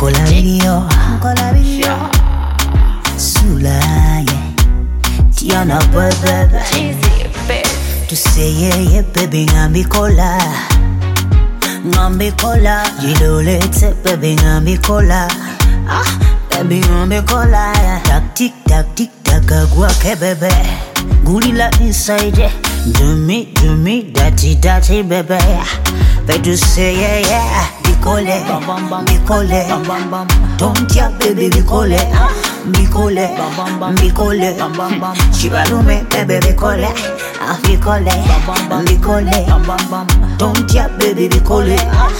Nkola video Sulaye Tiana baby Cheesy, babe. To say yeah baby ngambikola Jidolete baby ngambikola Baby ngambikola Tak tik agwake baby Gulila inside Do me dirty baby But to say yeah Bikole Don't ya baby bikole Shibalume baby bikole Don't ya baby bikole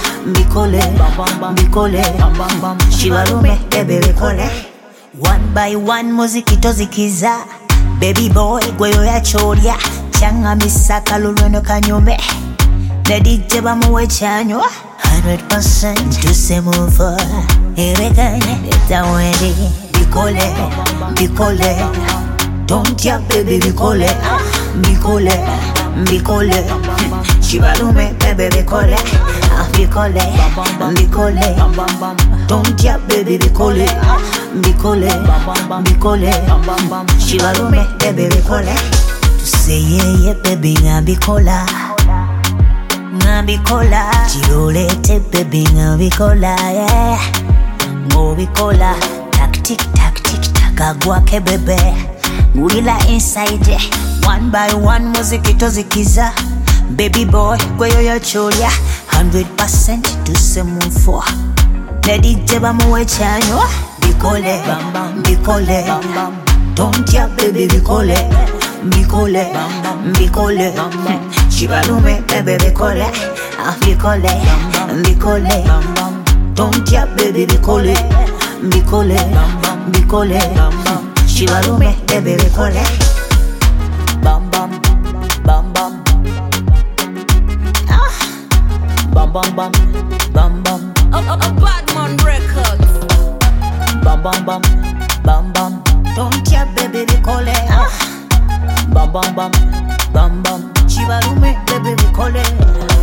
Shibalume baby bikole One by one muziki tozikiza Baby boy gweyo ya choria Changa misaka lulweno kanyume Nedije bamuwe chanyo 100% tusemuva Erekanye etawende Bikole Don't ya baby bikole Shibalume baby bikole Don't ya baby bikole Shibalume baby bikole To say yeah baby ngambikola Chilolete baby ngambikola yeah Ngobikola Tak agwake bebe Ngulila inside One by one muziki tozikiza Baby boy gweyo ya cholia 100% tusemufo Nedije bamuwe chanyo Bikole Don't ya baby bikole Shibalume baby bikole Don't ya baby bikole Shibalume baby bikole Bam bam Badman Records. Don't ya baby bikole Shibalume baby bikole